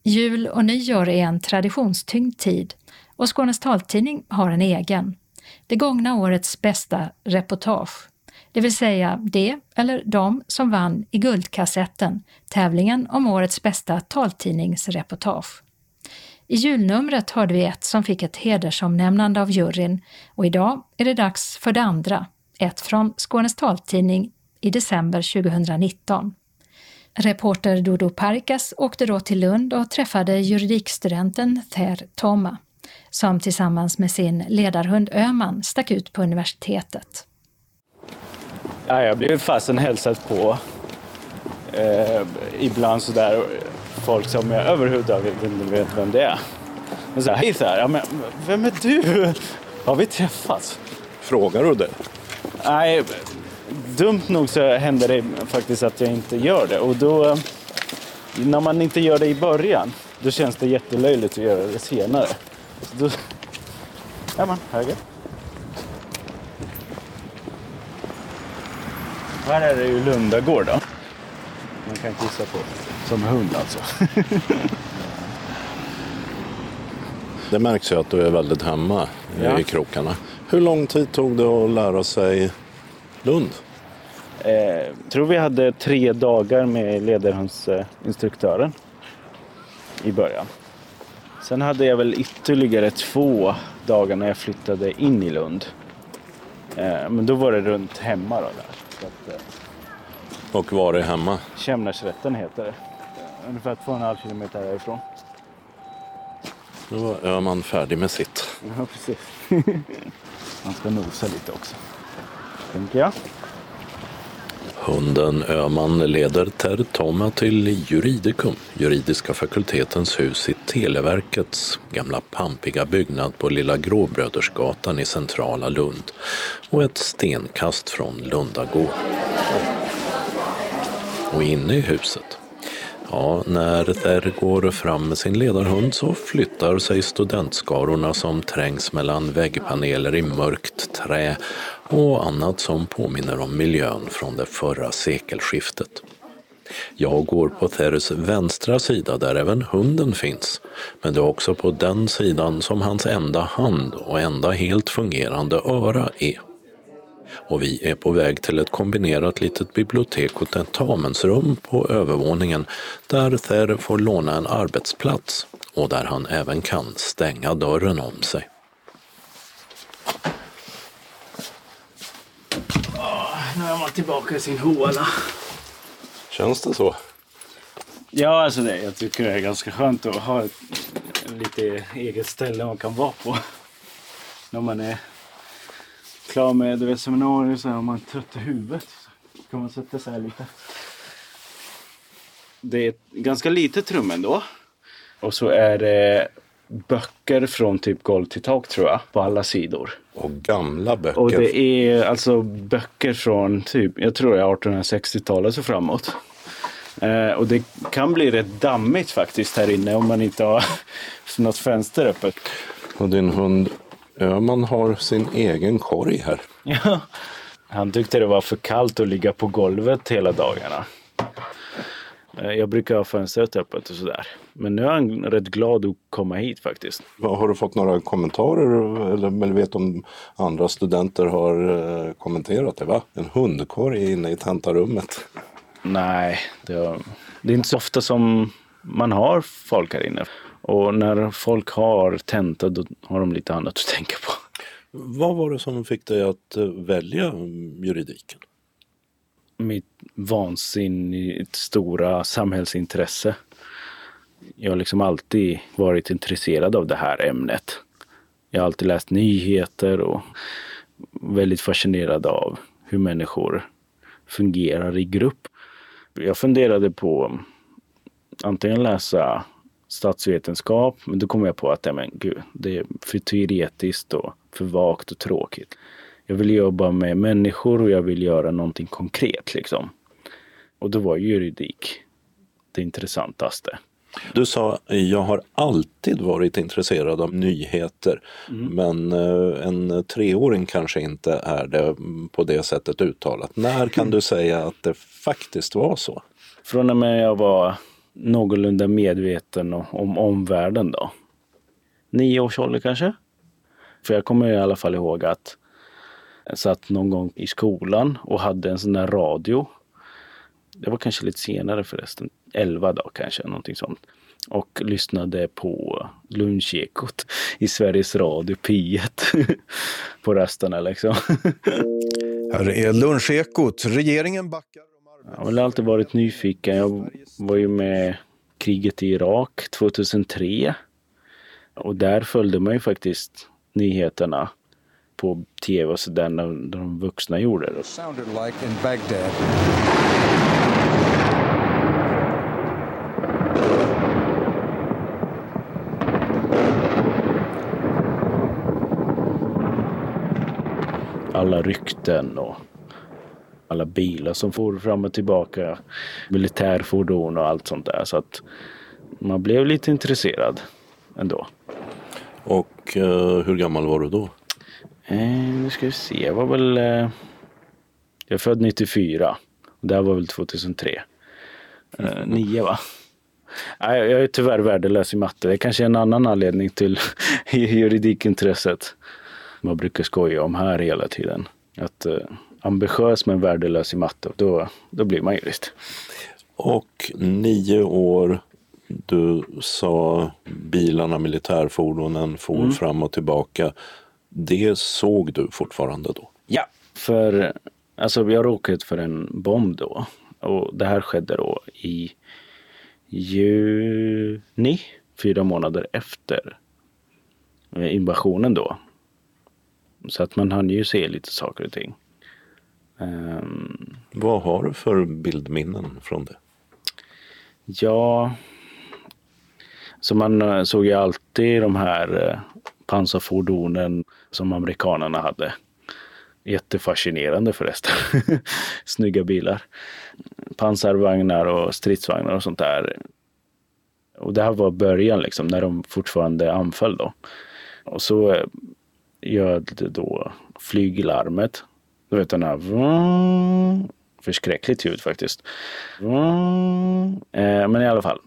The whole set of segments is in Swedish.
Jul och nyår är en traditionstyngd tid och Skånes taltidning har en egen. Det gångna årets bästa reportage, det vill säga det eller de som vann i Guldkassetten, tävlingen om årets bästa taltidningsreportage. I julnumret hörde vi ett som fick ett hedersomnämnande av juryn och idag är det dags för det andra, ett från Skånes taltidning i december 2019. Reporter Dodo Parkas åkte då till Lund och träffade juridikstudenten Ther Toma, som tillsammans med sin ledarhund Öman stack ut på universitetet. Ja, jag blev fasen hälsad på. Ibland sådär folk som jag överhuvudtaget inte vet vem det är. Men så här, hej så här, ja, men vem är du? Har vi träffats? Frågar du det? Nej, dumt nog så händer det faktiskt att jag inte gör det. Och då, när man inte gör det i början, då känns det jättelöjligt att göra det senare. Så då, ja man, höger. Här är det ju Lundagård då. Man kan kissa på som hund alltså. Det märks ju att du är väldigt hemma i krokarna. Hur lång tid tog det att lära sig Lund? Tror vi hade 3 dagar med ledarhundsinstruktören i början. Sen hade jag väl ytterligare 2 dagar när jag flyttade in i Lund. Men då var det runt hemma då där. Så att, Och var är hemma? Kämnarsrätten heter det. Ungefär 2,5 kilometer härifrån. Då är man färdig med sitt. Ja, precis. Man ska nosa lite också, tänker jag. Hunden Öman leder Ther Toma till Juridicum, juridiska fakultetens hus i Televerkets gamla pampiga byggnad på Lilla Gråbrödersgatan i centrala Lund och ett stenkast från Lundagård. Och inne i huset, ja, när Ther går fram med sin ledarhund så flyttar sig studentskarorna som trängs mellan väggpaneler i mörkt trä och annat som påminner om miljön från det förra sekelskiftet. Jag går på Thers vänstra sida där även hunden finns, men det är också på den sidan som hans enda hand och enda helt fungerande öra är. Och vi är på väg till ett kombinerat litet bibliotek och tentamensrum på övervåningen där Ther får låna en arbetsplats och där han även kan stänga dörren om sig. Nu är man tillbaka i sin håla. Känns det så? Ja, alltså det, jag tycker det är ganska skönt att ha ett lite eget ställe man kan vara på. När man är klar med seminarier så här, om man är trött i huvudet så kan man sätta sig här lite. Det är ett ganska litet rum ändå. Och så är det böcker från typ golv till tak tror jag, på alla sidor. Och gamla böcker. Och det är alltså böcker från typ, jag tror det är 1860-talet och framåt. Och det kan bli rätt dammigt faktiskt här inne om man inte har något fönster öppet. Och din hund Öman har sin egen korg här. Ja, han tyckte det var för kallt att ligga på golvet hela dagarna. Jag brukar ha fönstret öppet och sådär. Men nu är han rätt glad att komma hit faktiskt. Har du fått några kommentarer eller vet om andra studenter har kommenterat det, va? En hundkorg inne i tentarummet. Nej, det är inte så ofta som man har folk här inne. Och när folk har tenta då har de lite annat att tänka på. Vad var det som fick dig att välja juridiken? Mitt vansinnigt stora samhällsintresse. Jag har liksom alltid varit intresserad av det här ämnet. Jag har alltid läst nyheter och väldigt fascinerad av hur människor fungerar i grupp. Jag funderade på antingen läsa statsvetenskap, men då kom jag på att det är för teoretiskt och för vagt och tråkigt. Jag vill jobba med människor och jag vill göra någonting konkret liksom. Och då var juridik det intressantaste. Du sa, jag har alltid varit intresserad av nyheter, men en 3-åring kanske inte är det på det sättet uttalat. När kan du säga att det faktiskt var så? Från och med jag var någorlunda medveten om omvärlden då. 9 års ålder kanske. För jag kommer i alla fall ihåg att jag satt någon gång i skolan och hade en sån där radio. Det var kanske lite senare förresten. 11 dagar kanske, någonting sånt. Och lyssnade på Lunchekot i Sveriges Radio P1 på rasterna liksom. Här är Lunchekot. Regeringen backar. Jag har väl alltid varit nyfiken. Jag var ju med kriget i Irak 2003. Och där följde man ju faktiskt nyheterna på tv och så där när de vuxna gjorde det. Sounded like in Baghdad. Alla rykten och alla bilar som får fram och tillbaka, militärfordon och allt sånt där. Så att man blev lite intresserad ändå. Och hur gammal var du då? Nu ska vi se, jag var väl... jag är född 94. Och det här var väl 2003. 9 va? Nej, jag är tyvärr värdelös i matte. Det är kanske en annan anledning till juridikintresset. Man brukar skoja om här hela tiden. Att ambitiös men värdelös i matte, då blir man jurist. Och 9 år, du sa bilarna, militärfordonen for fram och tillbaka. Det såg du fortfarande då? Ja, för alltså jag råkade ut för en bomb då. Och det här skedde då i juni, 4 månader efter invasionen då. Så att man hann ju se lite saker och ting. Vad har du för bildminnen från det? Ja, så man såg ju alltid de här pansarfordonen som amerikanerna hade. Jättefascinerande förresten. Snygga bilar. Pansarvagnar och stridsvagnar och sånt där. Och det här var början liksom, när de fortfarande anföll då. Och så gör det då flyglarmet. Du vet den här förskräckligt ljud faktiskt. Men i alla fall.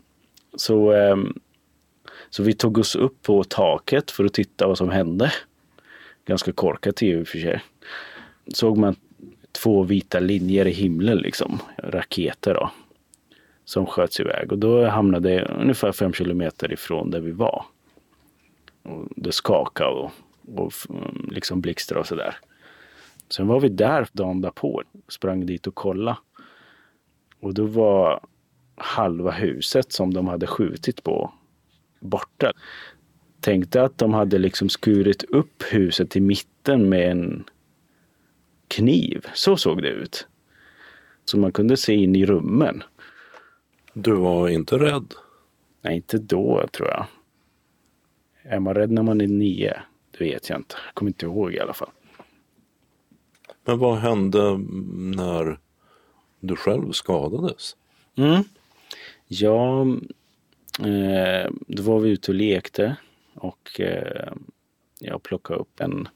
Så vi tog oss upp på taket för att titta vad som hände. Ganska korkat i och för sig. Såg man 2 vita linjer i himlen liksom. Raketer då. Som sköts iväg. Och då hamnade det ungefär 5 kilometer ifrån där vi var. Och det skakade och liksom blixtrade och sådär. Sen var vi där dagen därpå. Sprang dit och kollade. Och då var halva huset som de hade skjutit på borta. Tänkte att de hade liksom skurit upp huset i mitten med en kniv. Så såg det ut. Så man kunde se in i rummen. Du var inte rädd? Nej, inte då tror jag. Är man rädd när man är 9? Det vet jag inte. Jag kommer inte ihåg i alla fall. Men vad hände när du själv skadades? Ja, då var vi ute och lekte. Och jag plockade upp en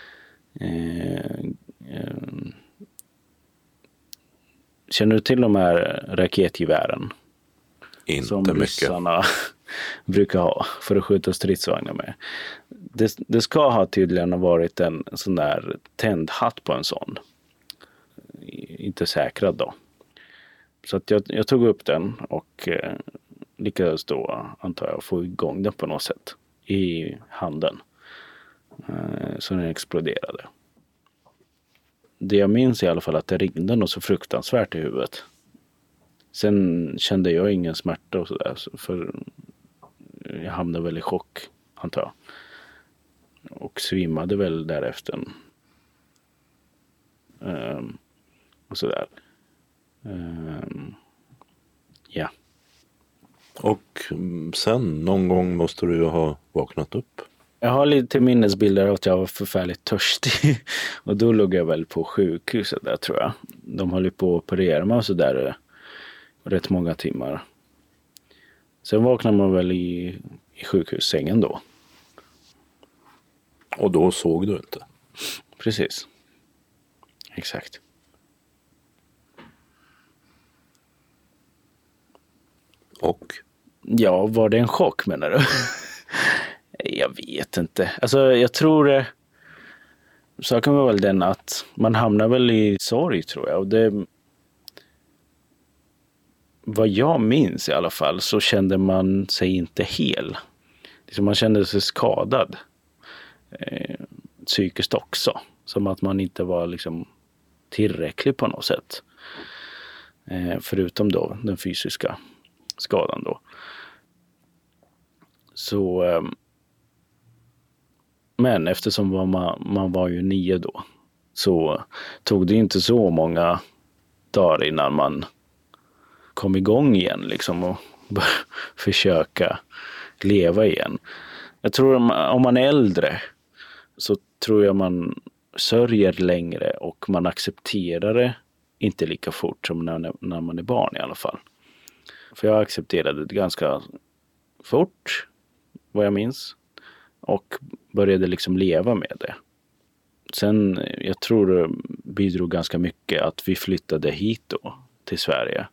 känner du till de här raketgevären? Inte som mycket. ryssarna brukar ha för att skjuta stridsvagnar med. Det ska ha tydligen ha varit en sån där tändhatt på en sån. Inte säkrad då. Så att jag tog upp den och lyckades då, antar jag, få igång den på något sätt i handen. Så den exploderade. Det jag minns i alla fall att det ringde något så fruktansvärt i huvudet. Sen kände jag ingen smärta och sådär. För jag hamnade väl i chock, antar jag. Och svimmade väl därefter. Och sådär. Ja. Och sen någon gång måste du ju ha vaknat upp. Jag har lite minnesbilder av att jag var förfärligt törstig. Och då låg jag väl på sjukhuset där tror jag. De höll på att operera mig och sådär rätt många timmar. Sen vaknade man väl i sjukhussängen då. Och då såg du inte? Precis. Exakt. Och? Ja, var det en chock menar du? Jag vet inte. Alltså jag tror saken var väl den att man hamnar väl i sorg tror jag. Och det, vad jag minns i alla fall så kände man sig inte hel. Liksom man kände sig skadad. Psykiskt också. Som att man inte var liksom tillräcklig på något sätt. Förutom då den fysiska skadan då. Så men eftersom man var ju 9 då så tog det inte så många dagar innan man kom igång igen liksom och försöka leva igen. Jag tror om man är äldre så tror jag man sörjer längre och man accepterar det inte lika fort som när man är barn i alla fall. För jag accepterade det ganska fort, vad jag minns. Och började liksom leva med det. Sen, jag tror det bidrog ganska mycket att vi flyttade hit då till Sverige.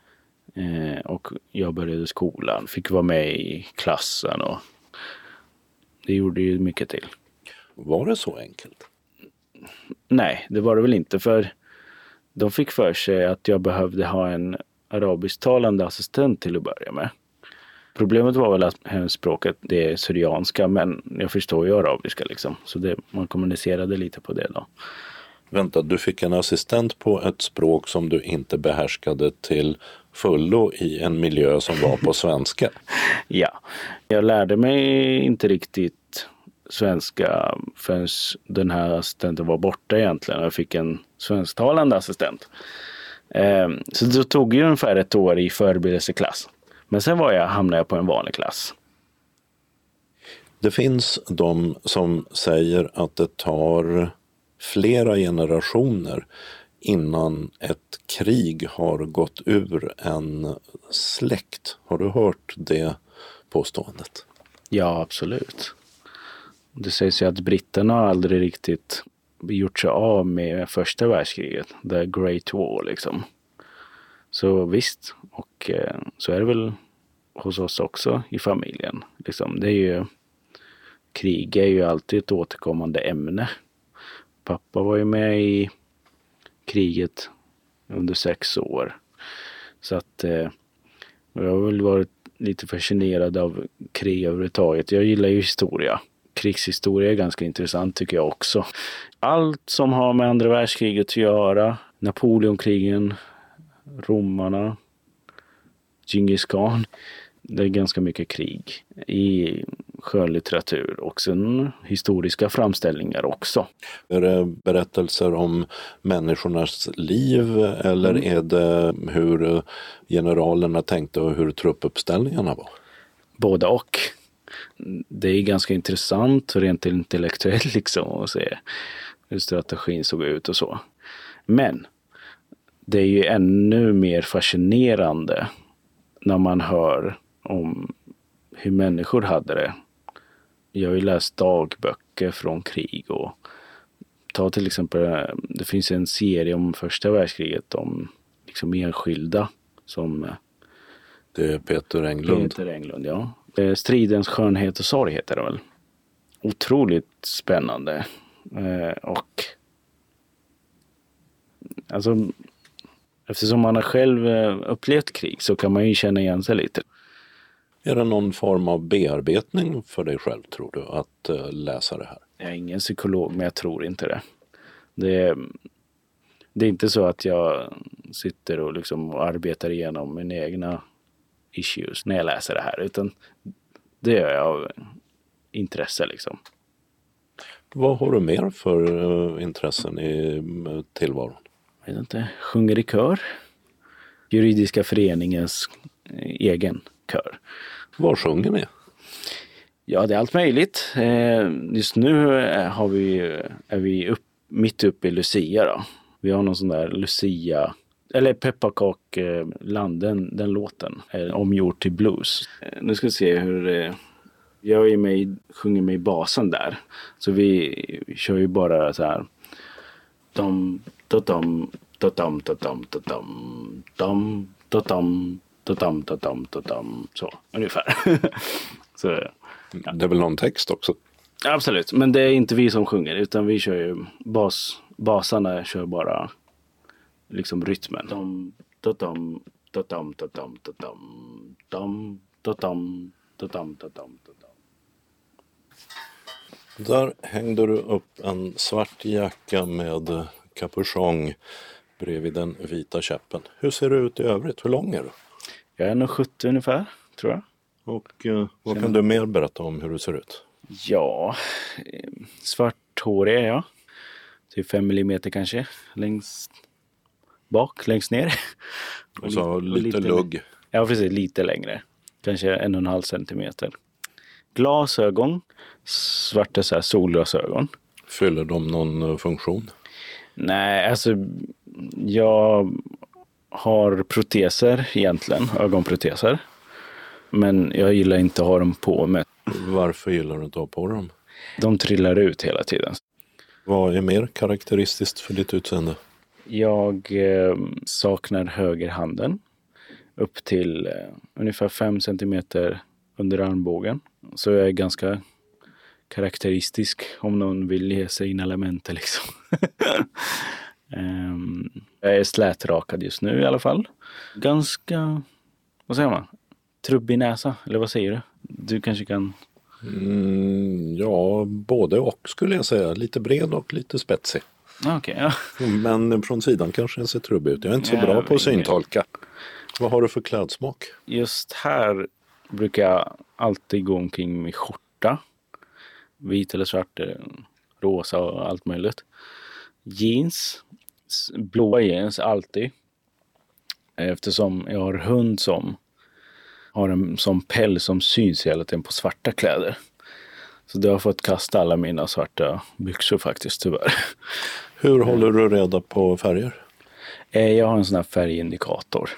Och jag började skolan, fick vara med i klassen och det gjorde ju mycket till. Var det så enkelt? Nej, det var det väl inte, för de fick för sig att jag behövde ha en arabisktalande assistent till att börja med. Problemet var väl att hemspråket det är syrianska, men jag förstår ju arabiska liksom. Så man kommunicerade lite på det då. Vänta, du fick en assistent på ett språk som du inte behärskade till fullo i en miljö som var på svenska? Ja, jag lärde mig inte riktigt svenska förrän den här assistenten var borta egentligen. Jag fick en svensktalande assistent. Så det tog ju ungefär 1 år i förberedelseklass. Men sen hamnade jag på en vanlig klass. Det finns de som säger att det tar flera generationer innan ett krig har gått ur en släkt. Har du hört det påståendet? Ja, absolut. Det sägs ju att britterna har aldrig riktigt gjort sig av med första världskriget. The Great War liksom. Så visst, och så är det väl hos oss också i familjen. Liksom, det är ju, krig är ju alltid ett återkommande ämne. Pappa var ju med i kriget under 6 år. Så att jag har väl varit lite fascinerad av krig överhuvudtaget. Jag gillar ju historia. Krigshistoria är ganska intressant tycker jag också. Allt som har med andra världskriget att göra, Napoleonkrigen, romarna, Genghis Khan. Det är ganska mycket krig i skönlitteratur och sen historiska framställningar också. Är det berättelser om människornas liv eller är det hur generalerna tänkte och hur truppuppställningarna var? Båda och. Det är ganska intressant och rent intellektuellt liksom att se hur strategin såg ut och så. Men det är ju ännu mer fascinerande när man hör om hur människor hade det. Jag har ju läst dagböcker från krig och ta till exempel, det finns en serie om första världskriget om liksom enskilda som... Det är Peter Englund. Peter Englund, ja. Stridens skönhet och sorg heter det väl. Otroligt spännande. Och alltså eftersom man har själv upplevt krig så kan man ju känna igen sig lite. Är det någon form av bearbetning för dig själv tror du att läsa det här? Jag är ingen psykolog men jag tror inte det. Det är inte så att jag sitter och liksom arbetar igenom mina egna issues när jag läser det här utan det gör jag av intresse liksom. Vad har du mer för intressen i tillvaron? Jag vet inte, sjunger i kör. Juridiska föreningens egen kör. Vad sjunger ni? Ja, det är allt möjligt. Just nu är vi mitt uppe i Lucia då. Vi har någon sån där Lucia, eller Pepparkakeland, den låten är omgjord till blues. Nu ska vi se hur jag sjunger med i basen där. Så vi kör ju bara så här dom dom dom dom dom dom dom dom så ungefär. Så, ja. Det är väl någon text också? Absolut, men det är inte vi som sjunger utan vi kör ju basarna kör bara liksom rytmen. Där hängde du upp en svart jacka med kapuschong bredvid den vita käppen. Hur ser du ut i övrigt? Hur lång är du? Jag är nog 70 ungefär, tror jag. Och vad kan du mer berätta om hur du ser ut? Ja, svarthårig är jag. Typ 5 millimeter kanske. Längst längst ner. Och så lite lugg. Ja, precis. Lite längre. Kanske 1,5 centimeter. Glasögon. Svarta så här solglasögon. Fyller de någon funktion? Nej, alltså jag har proteser egentligen. Ögonproteser. Men jag gillar inte att ha dem på mig. Varför gillar du inte att ha på dem? De trillar ut hela tiden. Vad är mer karaktäristiskt för ditt utseende? Jag saknar högerhanden upp till ungefär 5 centimeter under armbågen. Så jag är ganska karaktäristisk om någon vill ge sig in elementer liksom. Jag är slätrakad just nu i alla fall. Ganska, vad säger man? Trubbig näsa, eller vad säger du? Du kanske kan... Ja, både och skulle jag säga. Lite bred och lite spetsig. Okej, ja. Men från sidan kanske den ser trubbig ut. Jag är inte så bra på att syntolka. Vad har du för klädsmak? Just här brukar jag alltid gå omkring med skjorta. Vit eller svart, rosa och allt möjligt. Jeans. Blåa jeans alltid. Eftersom jag har hund som har en sån päls som syns hela tiden på svarta kläder. Så jag har fått kasta alla mina svarta byxor faktiskt, tyvärr. Hur håller du reda på färger? Jag har en sån här färgindikator.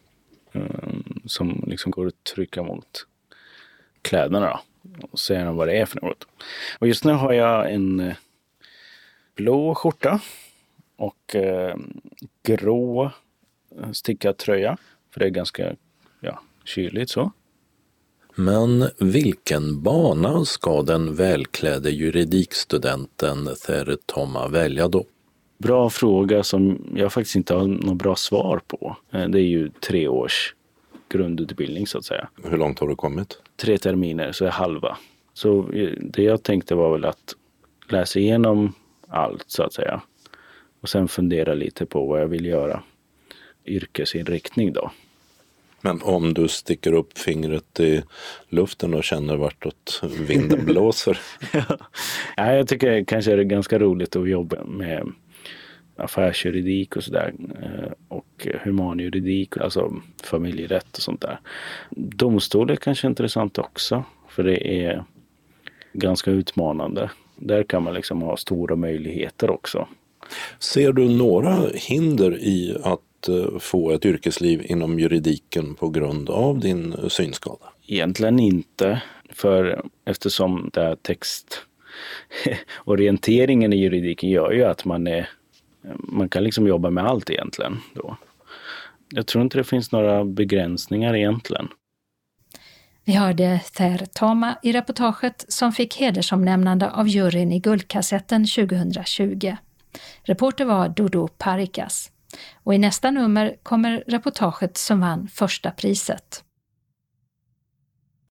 Som liksom går att trycka mot kläderna då. Och ser vad det är för något. Och just nu har jag en blå skjorta. Och grå stickad tröja. För det är ganska kyligt så. Men vilken bana ska den välklädde juridikstudenten Ther Thoma välja då? Bra fråga som jag faktiskt inte har något bra svar på. Det är ju 3 års grundutbildning så att säga. Hur långt har du kommit? 3 terminer, så är halva. Så det jag tänkte var väl att läsa igenom allt så att säga. Och sen fundera lite på vad jag vill göra. Yrkesinriktning då. Men om du sticker upp fingret i luften och känner vartåt vinden blåser? Ja, jag tycker kanske det är ganska roligt att jobba med affärsjuridik och sådär. Och humanjuridik, alltså familjerätt och sånt där. Domstol är kanske intressant också. För det är ganska utmanande. Där kan man liksom ha stora möjligheter också. Ser du några hinder i att få ett yrkesliv inom juridiken på grund av din synskada? Egentligen inte, för eftersom det här textorienteringen i juridiken gör ju att man kan liksom jobba med allt egentligen då. Jag tror inte det finns några begränsningar egentligen. Vi hörde Ther Thoma i reportaget som fick hedersomnämnande av juryn i Guldkassetten 2020. Reporter var Dodo Parikas. Och i nästa nummer kommer reportaget som vann första priset.